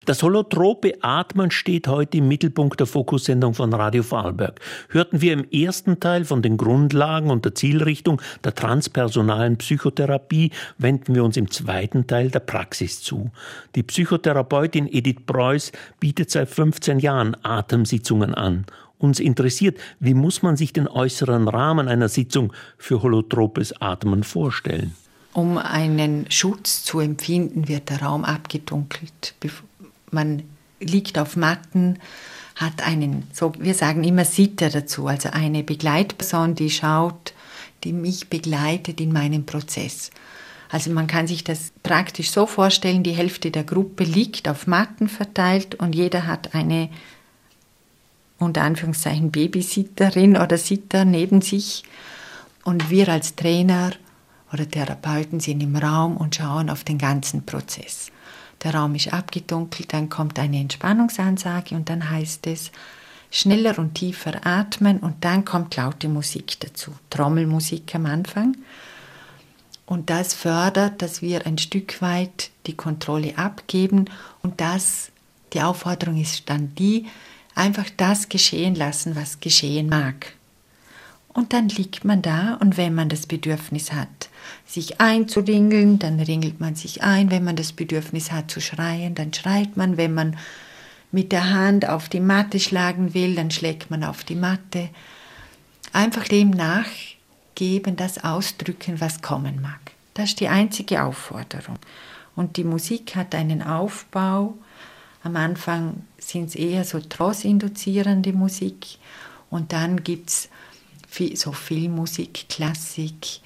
Das holotrope Atmen steht heute im Mittelpunkt der Fokussendung von Radio Vorarlberg. Hörten wir im ersten Teil von den Grundlagen und der Zielrichtung der transpersonalen Psychotherapie, wenden wir uns im zweiten Teil der Praxis zu. Die Psychotherapeutin Edith Preuß bietet seit 15 Jahren Atemsitzungen an. Uns interessiert, wie muss man sich den äußeren Rahmen einer Sitzung für holotropes Atmen vorstellen? Um einen Schutz zu empfinden, wird der Raum abgedunkelt. Man liegt auf Matten, hat einen, so, wir sagen immer Sitter dazu, also eine Begleitperson, die schaut, die mich begleitet in meinem Prozess. Also man kann sich das praktisch so vorstellen, die Hälfte der Gruppe liegt auf Matten verteilt und jeder hat eine, unter Anführungszeichen, Babysitterin oder Sitter neben sich. Und wir als Trainer oder Therapeuten sind im Raum und schauen auf den ganzen Prozess. Der Raum ist abgedunkelt, dann kommt eine Entspannungsansage und dann heißt es schneller und tiefer atmen und dann kommt laute Musik dazu, Trommelmusik am Anfang. Und das fördert, dass wir ein Stück weit die Kontrolle abgeben und die Aufforderung ist dann die, einfach das geschehen lassen, was geschehen mag. Und dann liegt man da und wenn man das Bedürfnis hat, sich einzuringeln, dann ringelt man sich ein. Wenn man das Bedürfnis hat zu schreien, dann schreit man. Wenn man mit der Hand auf die Matte schlagen will, dann schlägt man auf die Matte. Einfach dem nachgeben, das ausdrücken, was kommen mag. Das ist die einzige Aufforderung. Und die Musik hat einen Aufbau. Am Anfang sind es eher so trance-induzierende Musik und dann gibt es so Filmmusik, Klassik,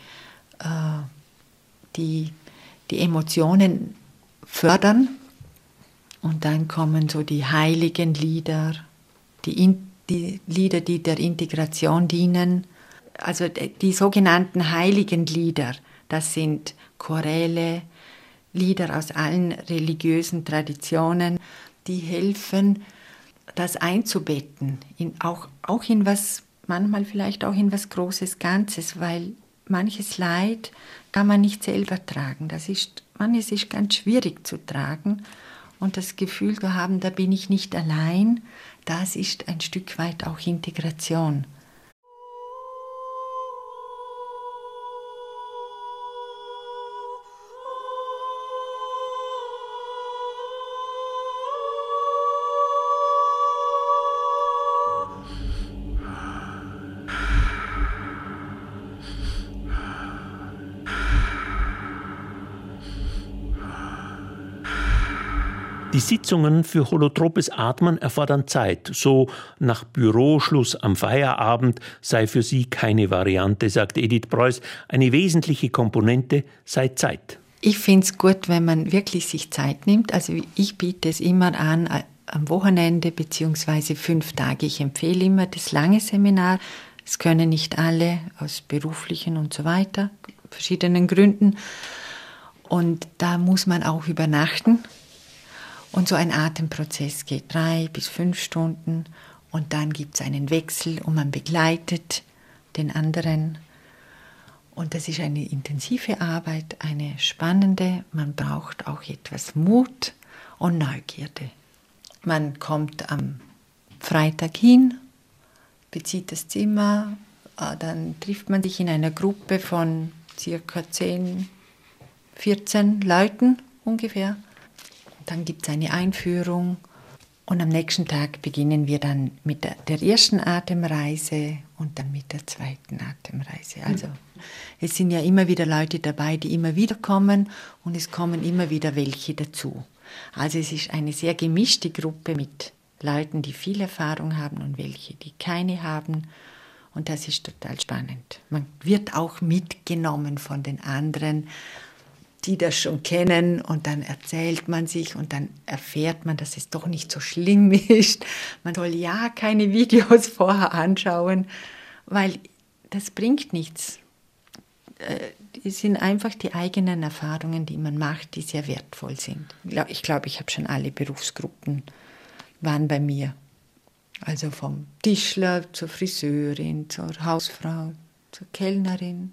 die Emotionen fördern und dann kommen so die heiligen Lieder, die Lieder, die der Integration dienen. Also die sogenannten heiligen Lieder, das sind Choräle, Lieder aus allen religiösen Traditionen, die helfen, das einzubetten, auch in was, manchmal vielleicht auch in was Großes Ganzes, weil manches Leid kann man nicht selber tragen. Manches ist ganz schwierig zu tragen und das Gefühl zu haben, da bin ich nicht allein, das ist ein Stück weit auch Integration. Die Sitzungen für holotropes Atmen erfordern Zeit. So nach Büroschluss am Feierabend sei für sie keine Variante, sagt Edith Preuß. Eine wesentliche Komponente sei Zeit. Ich finde es gut, wenn man wirklich sich Zeit nimmt. Also ich biete es immer an am Wochenende bzw. 5 Tage. Ich empfehle immer das lange Seminar. Es können nicht alle aus beruflichen und so weiter, verschiedenen Gründen. Und da muss man auch übernachten. Und so ein Atemprozess geht 3 bis 5 Stunden und dann gibt es einen Wechsel und man begleitet den anderen. Und das ist eine intensive Arbeit, eine spannende. Man braucht auch etwas Mut und Neugierde. Man kommt am Freitag hin, bezieht das Zimmer, dann trifft man sich in einer Gruppe von circa 10, 14 Leuten ungefähr. Dann gibt es eine Einführung und am nächsten Tag beginnen wir dann mit der ersten Atemreise und dann mit der zweiten Atemreise. Also es sind ja immer wieder Leute dabei, die immer wieder kommen und es kommen immer wieder welche dazu. Also es ist eine sehr gemischte Gruppe mit Leuten, die viel Erfahrung haben und welche, die keine haben. Und das ist total spannend. Man wird auch mitgenommen von den anderen, die das schon kennen und dann erzählt man sich und dann erfährt man, dass es doch nicht so schlimm ist. Man soll ja keine Videos vorher anschauen, weil das bringt nichts. Es sind einfach die eigenen Erfahrungen, die man macht, die sehr wertvoll sind. Ich glaube, ich habe schon alle Berufsgruppen waren bei mir. Also vom Tischler zur Friseurin, zur Hausfrau, zur Kellnerin,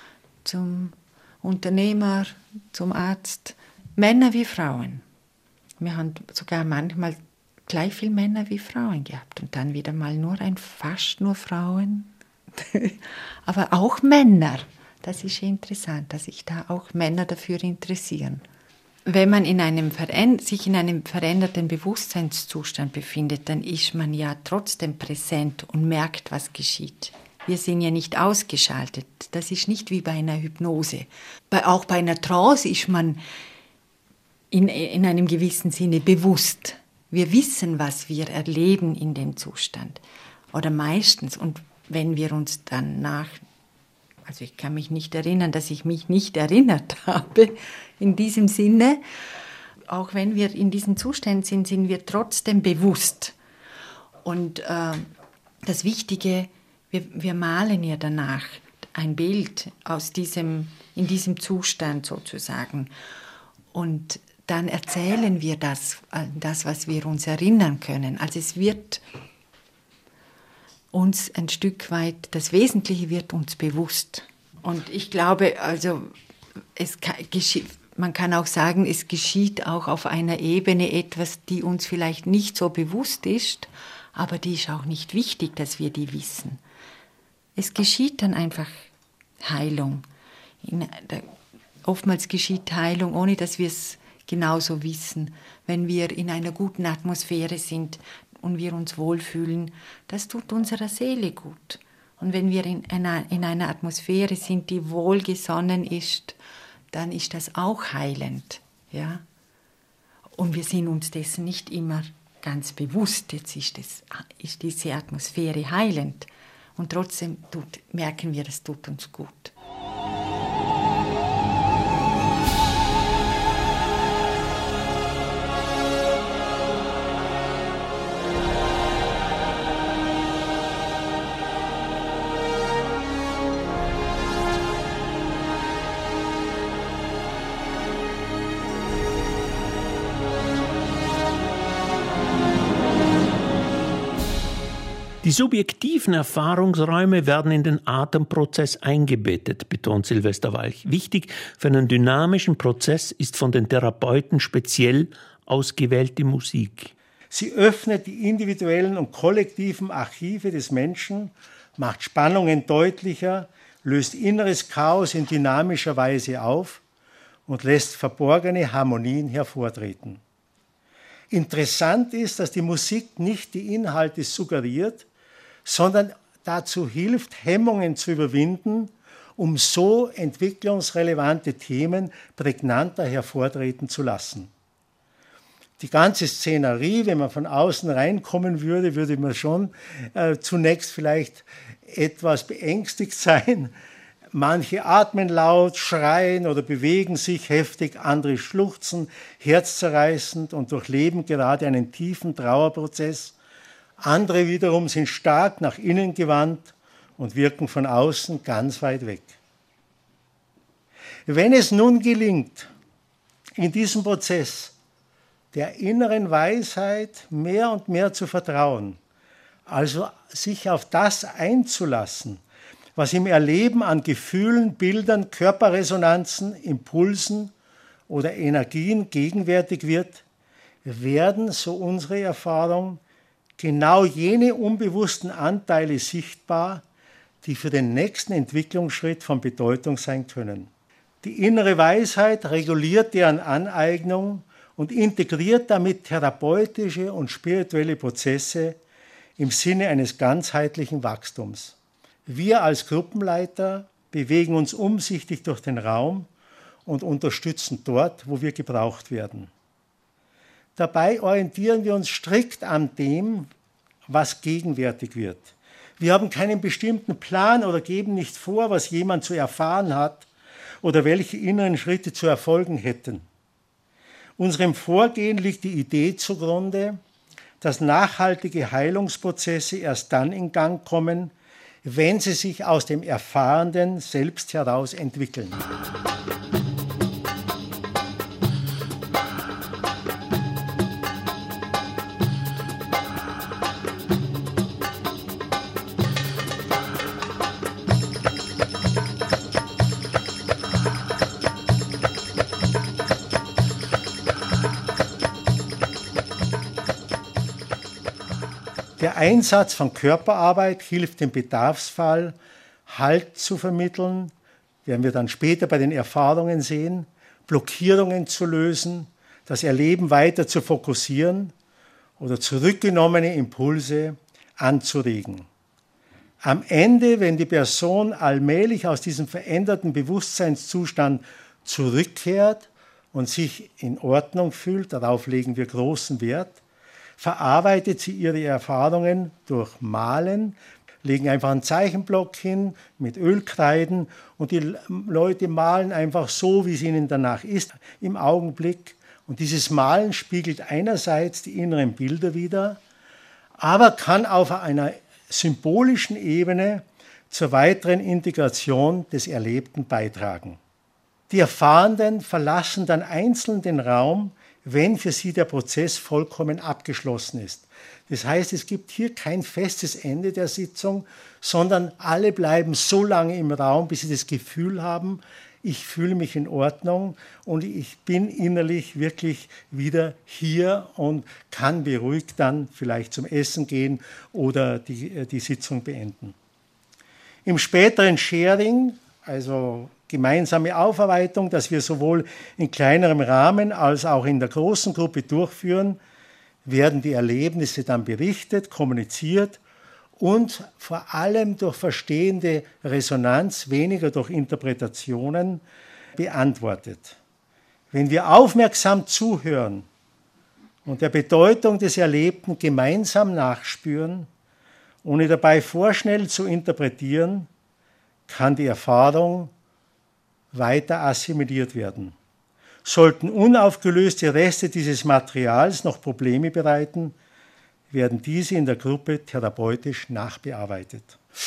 zum Unternehmer, zum Arzt, Männer wie Frauen. Wir haben sogar manchmal gleich viele Männer wie Frauen gehabt und dann wieder mal fast nur Frauen, aber auch Männer. Das ist interessant, dass sich da auch Männer dafür interessieren. Wenn man sich in einem veränderten Bewusstseinszustand befindet, dann ist man ja trotzdem präsent und merkt, was geschieht. Wir sind ja nicht ausgeschaltet. Das ist nicht wie bei einer Hypnose. Auch bei einer Trance ist man in einem gewissen Sinne bewusst. Wir wissen, was wir erleben in dem Zustand. Oder meistens. Und wenn wir uns dann also ich kann mich nicht erinnern, dass ich mich nicht erinnert habe in diesem Sinne. Auch wenn wir in diesem Zustand sind, sind wir trotzdem bewusst. Und das Wichtige, wir malen ja danach ein Bild in diesem Zustand sozusagen. Und dann erzählen wir das, was wir uns erinnern können. Also es wird uns ein Stück weit, das Wesentliche wird uns bewusst. Und ich glaube, also man kann auch sagen, es geschieht auch auf einer Ebene etwas, die uns vielleicht nicht so bewusst ist, aber die ist auch nicht wichtig, dass wir die wissen. Es geschieht dann einfach Heilung. Oftmals geschieht Heilung, ohne dass wir es genauso wissen. Wenn wir in einer guten Atmosphäre sind und wir uns wohlfühlen, das tut unserer Seele gut. Und wenn wir in einer Atmosphäre sind, die wohlgesonnen ist, dann ist das auch heilend. Ja? Und wir sind uns dessen nicht immer ganz bewusst. Jetzt ist diese Atmosphäre heilend. Und trotzdem merken wir, es tut uns gut. Die subjektiven Erfahrungsräume werden in den Atemprozess eingebettet, betont Silvester Walch. Wichtig für einen dynamischen Prozess ist von den Therapeuten speziell ausgewählte Musik. Sie öffnet die individuellen und kollektiven Archive des Menschen, macht Spannungen deutlicher, löst inneres Chaos in dynamischer Weise auf und lässt verborgene Harmonien hervortreten. Interessant ist, dass die Musik nicht die Inhalte suggeriert, sondern dazu hilft, Hemmungen zu überwinden, um so entwicklungsrelevante Themen prägnanter hervortreten zu lassen. Die ganze Szenerie, wenn man von außen reinkommen würde, würde man schon zunächst vielleicht etwas beängstigt sein. Manche atmen laut, schreien oder bewegen sich heftig, andere schluchzen, herzzerreißend und durchleben gerade einen tiefen Trauerprozess. Andere wiederum sind stark nach innen gewandt und wirken von außen ganz weit weg. Wenn es nun gelingt, in diesem Prozess der inneren Weisheit mehr und mehr zu vertrauen, also sich auf das einzulassen, was im Erleben an Gefühlen, Bildern, Körperresonanzen, Impulsen oder Energien gegenwärtig wird, werden, so unsere Erfahrung, genau jene unbewussten Anteile sichtbar, die für den nächsten Entwicklungsschritt von Bedeutung sein können. Die innere Weisheit reguliert deren Aneignung und integriert damit therapeutische und spirituelle Prozesse im Sinne eines ganzheitlichen Wachstums. Wir als Gruppenleiter bewegen uns umsichtig durch den Raum und unterstützen dort, wo wir gebraucht werden. Dabei orientieren wir uns strikt an dem, was gegenwärtig wird. Wir haben keinen bestimmten Plan oder geben nicht vor, was jemand zu erfahren hat oder welche inneren Schritte zu erfolgen hätten. Unserem Vorgehen liegt die Idee zugrunde, dass nachhaltige Heilungsprozesse erst dann in Gang kommen, wenn sie sich aus dem Erfahrenden selbst heraus entwickeln. Der Einsatz von Körperarbeit hilft im Bedarfsfall, Halt zu vermitteln, werden wir dann später bei den Erfahrungen sehen, Blockierungen zu lösen, das Erleben weiter zu fokussieren oder zurückgenommene Impulse anzuregen. Am Ende, wenn die Person allmählich aus diesem veränderten Bewusstseinszustand zurückkehrt und sich in Ordnung fühlt, darauf legen wir großen Wert, verarbeitet sie ihre Erfahrungen durch Malen, legen einfach einen Zeichenblock hin mit Ölkreiden und die Leute malen einfach so, wie es ihnen danach ist, im Augenblick. Und dieses Malen spiegelt einerseits die inneren Bilder wider, aber kann auf einer symbolischen Ebene zur weiteren Integration des Erlebten beitragen. Die Erfahrenden verlassen dann einzeln den Raum, wenn für sie der Prozess vollkommen abgeschlossen ist. Das heißt, es gibt hier kein festes Ende der Sitzung, sondern alle bleiben so lange im Raum, bis sie das Gefühl haben, ich fühle mich in Ordnung und ich bin innerlich wirklich wieder hier und kann beruhigt dann vielleicht zum Essen gehen oder die Sitzung beenden. Im späteren Sharing, also gemeinsame Aufarbeitung, das wir sowohl in kleinerem Rahmen als auch in der großen Gruppe durchführen, werden die Erlebnisse dann berichtet, kommuniziert und vor allem durch verstehende Resonanz, weniger durch Interpretationen, beantwortet. Wenn wir aufmerksam zuhören und der Bedeutung des Erlebten gemeinsam nachspüren, ohne dabei vorschnell zu interpretieren, kann die Erfahrung weiter assimiliert werden. Sollten unaufgelöste Reste dieses Materials noch Probleme bereiten, werden diese in der Gruppe therapeutisch nachbearbeitet.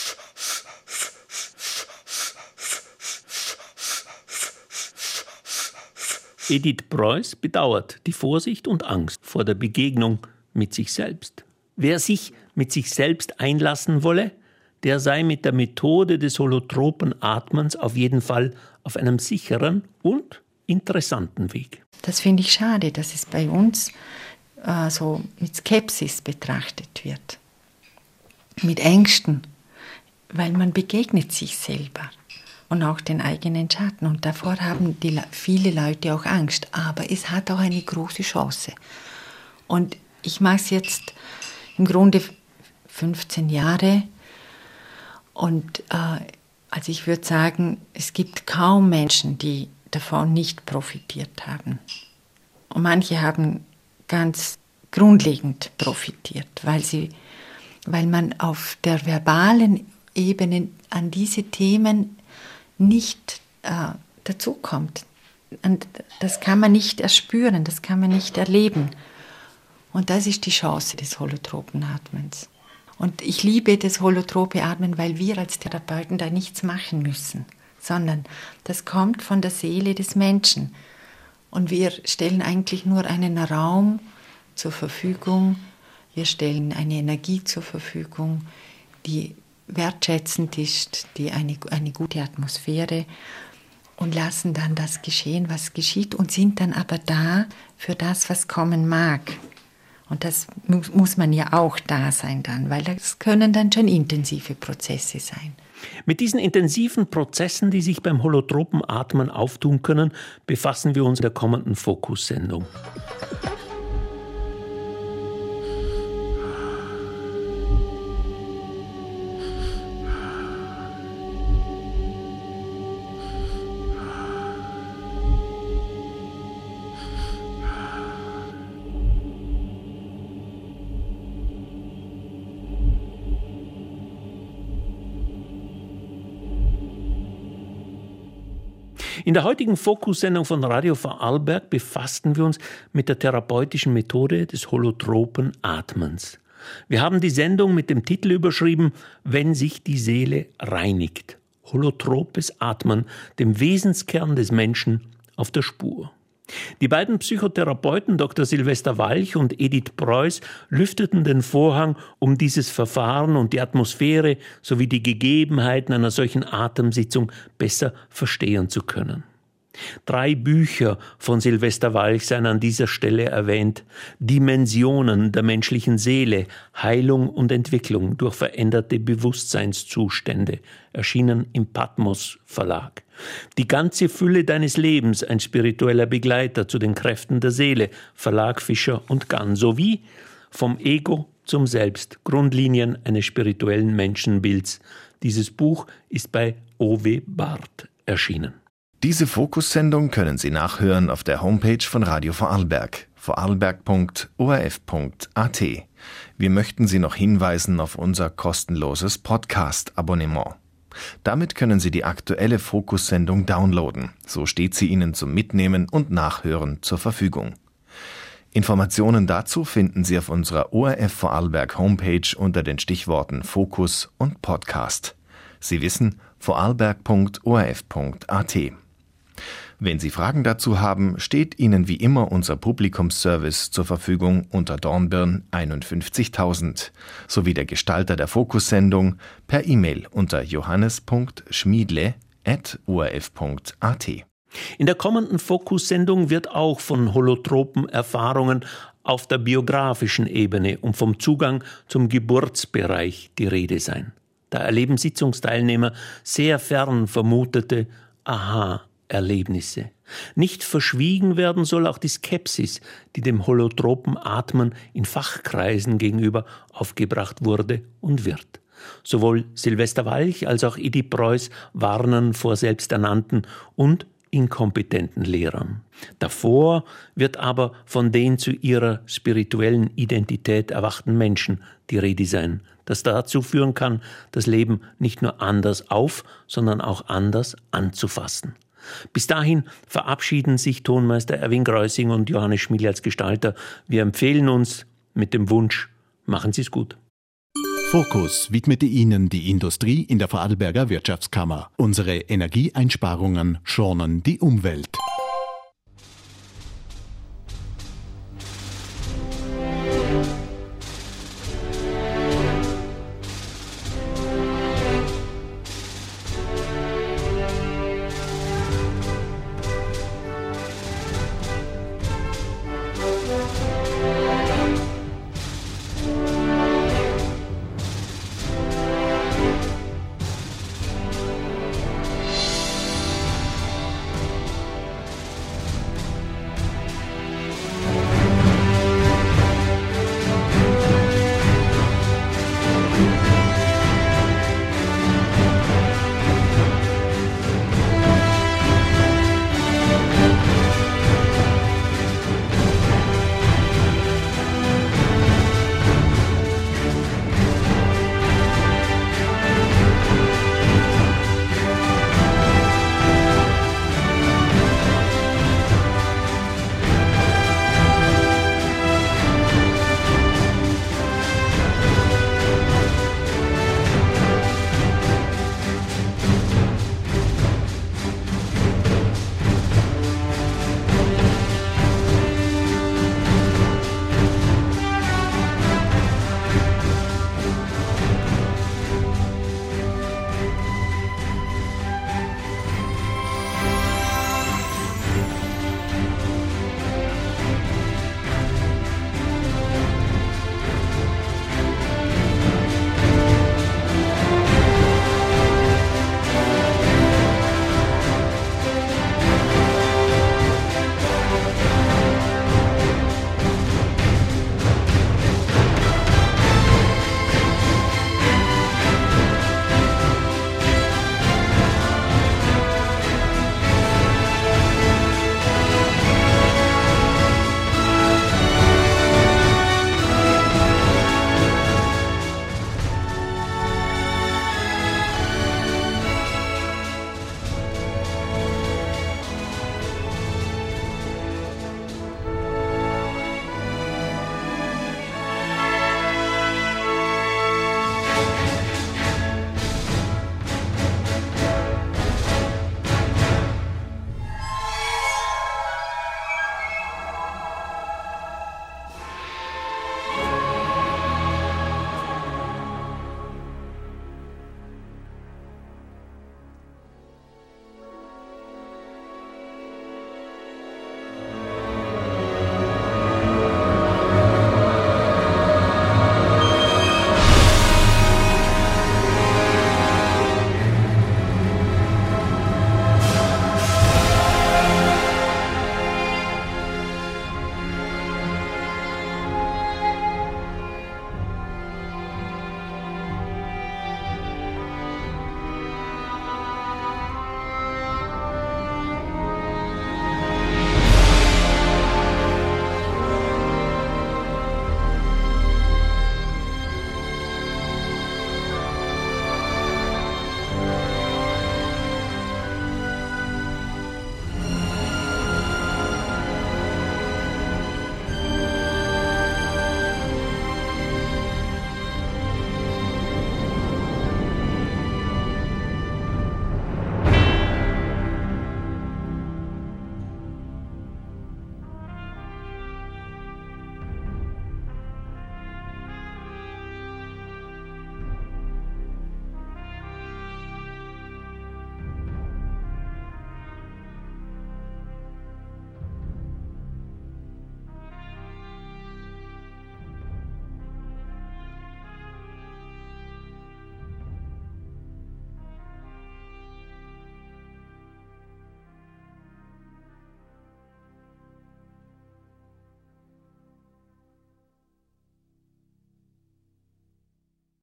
Edith Preuß bedauert die Vorsicht und Angst vor der Begegnung mit sich selbst. Wer sich mit sich selbst einlassen wolle, der sei mit der Methode des holotropen Atmens auf jeden Fall auf einem sicheren und interessanten Weg. Das finde ich schade, dass es bei uns so mit Skepsis betrachtet wird, mit Ängsten, weil man begegnet sich selber und auch den eigenen Schatten. Und davor haben viele Leute auch Angst, aber es hat auch eine große Chance. Und ich mache es jetzt im Grunde 15 Jahre und also ich würde sagen, es gibt kaum Menschen, die davon nicht profitiert haben. Und manche haben ganz grundlegend profitiert, weil man auf der verbalen Ebene an diese Themen nicht dazukommt. Und das kann man nicht erspüren, das kann man nicht erleben. Und das ist die Chance des holotropen Atmens. Und ich liebe das holotrope Atmen, weil wir als Therapeuten da nichts machen müssen, sondern das kommt von der Seele des Menschen. Und wir stellen eigentlich nur einen Raum zur Verfügung, wir stellen eine Energie zur Verfügung, die wertschätzend ist, die eine gute Atmosphäre und lassen dann das geschehen, was geschieht und sind dann aber da für das, was kommen mag. Und das muss man ja auch da sein dann, weil das können dann schon intensive Prozesse sein. Mit diesen intensiven Prozessen, die sich beim holotropen Atmen auftun können, befassen wir uns in der kommenden Fokus-Sendung. In der heutigen Fokus-Sendung von Radio Vorarlberg befassten wir uns mit der therapeutischen Methode des holotropen Atmens. Wir haben die Sendung mit dem Titel überschrieben, Wenn sich die Seele reinigt. Holotropes Atmen, dem Wesenskern des Menschen auf der Spur. Die beiden Psychotherapeuten Dr. Silvester Walch und Edith Preuß lüfteten den Vorhang, um dieses Verfahren und die Atmosphäre sowie die Gegebenheiten einer solchen Atemsitzung besser verstehen zu können. 3 Bücher von Silvester Walch seien an dieser Stelle erwähnt. Dimensionen der menschlichen Seele, Heilung und Entwicklung durch veränderte Bewusstseinszustände, erschienen im Patmos Verlag. Die ganze Fülle deines Lebens, ein spiritueller Begleiter zu den Kräften der Seele, Verlag Fischer und Gann, sowie Vom Ego zum Selbst, Grundlinien eines spirituellen Menschenbilds. Dieses Buch ist bei O.W. Barth erschienen. Diese Fokussendung können Sie nachhören auf der Homepage von Radio Vorarlberg, vorarlberg.orf.at. Wir möchten Sie noch hinweisen auf unser kostenloses Podcast-Abonnement. Damit können Sie die aktuelle Fokussendung downloaden. So steht sie Ihnen zum Mitnehmen und Nachhören zur Verfügung. Informationen dazu finden Sie auf unserer ORF Vorarlberg Homepage unter den Stichworten Fokus und Podcast. Sie wissen, vorarlberg.orf.at. Wenn Sie Fragen dazu haben, steht Ihnen wie immer unser Publikumsservice zur Verfügung unter Dornbirn 51.000 sowie der Gestalter der Fokussendung per E-Mail unter johannes.schmiedle@orf.at. In der kommenden Fokussendung wird auch von holotropen Erfahrungen auf der biografischen Ebene und vom Zugang zum Geburtsbereich die Rede sein. Da erleben Sitzungsteilnehmer sehr fern vermutete Aha-Erlebnisse. Nicht verschwiegen werden soll auch die Skepsis, die dem holotropen Atmen in Fachkreisen gegenüber aufgebracht wurde und wird. Sowohl Silvester Walch als auch Edi Preuß warnen vor selbsternannten und inkompetenten Lehrern. Davor wird aber von den zu ihrer spirituellen Identität erwachten Menschen die Rede sein, das dazu führen kann, das Leben nicht nur anders auf, sondern auch anders anzufassen. Bis dahin verabschieden sich Tonmeister Erwin Greusing und Johannes Schmiedle als Gestalter. Wir empfehlen uns mit dem Wunsch, machen Sie es gut. Fokus widmete Ihnen die Industrie in der Vorarlberger Wirtschaftskammer. Unsere Energieeinsparungen schonen die Umwelt.